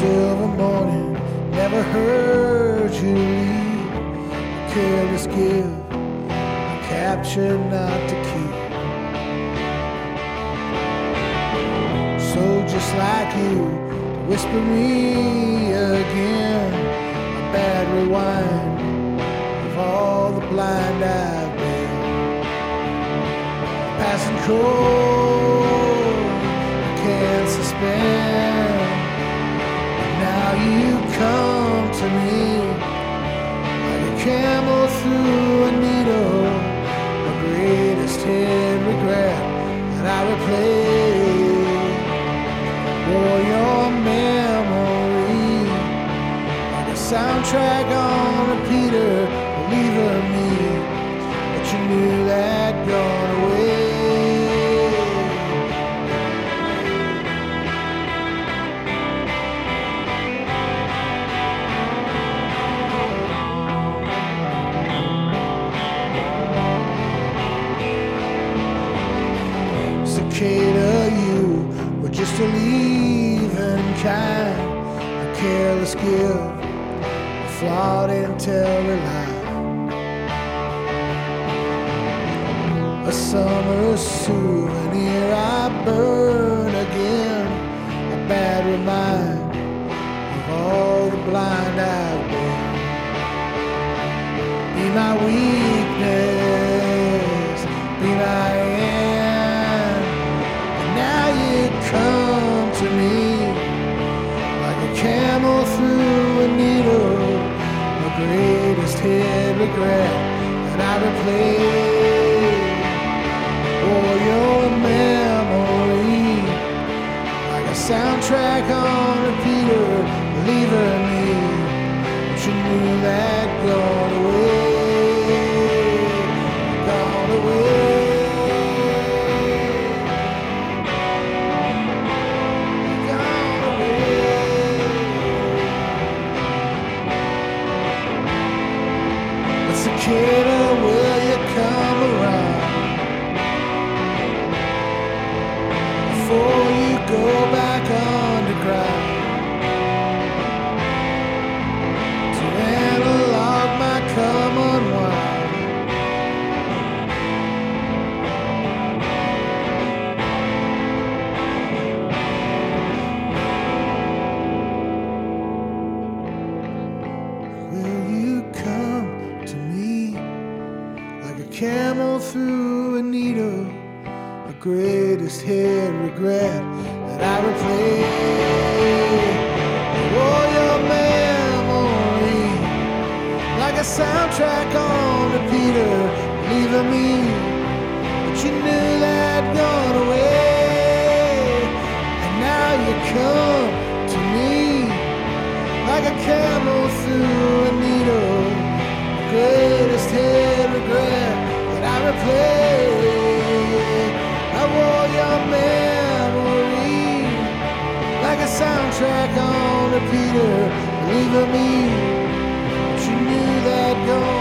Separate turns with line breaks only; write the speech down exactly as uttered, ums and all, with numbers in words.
silver morning, never heard you leave. A careless gift, a capture not to keep. So just like you, whisper me again, a bad rewind of all the blind I've been. Passing cold, I can't suspend. Now you come to me like a camel through a needle, the greatest hid regret that I replay. For your memory, like a soundtrack on repeater, believer me, but you knew that gone away. Cicada, you were just a leaving kind, a careless gift, a flawed intel lie, a summer souvenir I burn again, a bad reminder of all the blind I've been. Be my weakness, be my come to me like a camel through a needle, the greatest hid regret that I replay. For your memory, like a soundtrack on repeater, believer me, but you knew that gone away, gone away. Cicada, will you come around before you go back underground to analog my come unwind? Will you come to me like a camel through a needle, the greatest hid regret that I replay? Oh, your memory, like a soundtrack on repeater, leaving me, but you knew that gone away. And now you come to me like a camel through a needle, the greatest hid regret that I replay. I wore your memory like a soundtrack on repeater, believe me, but you knew that gone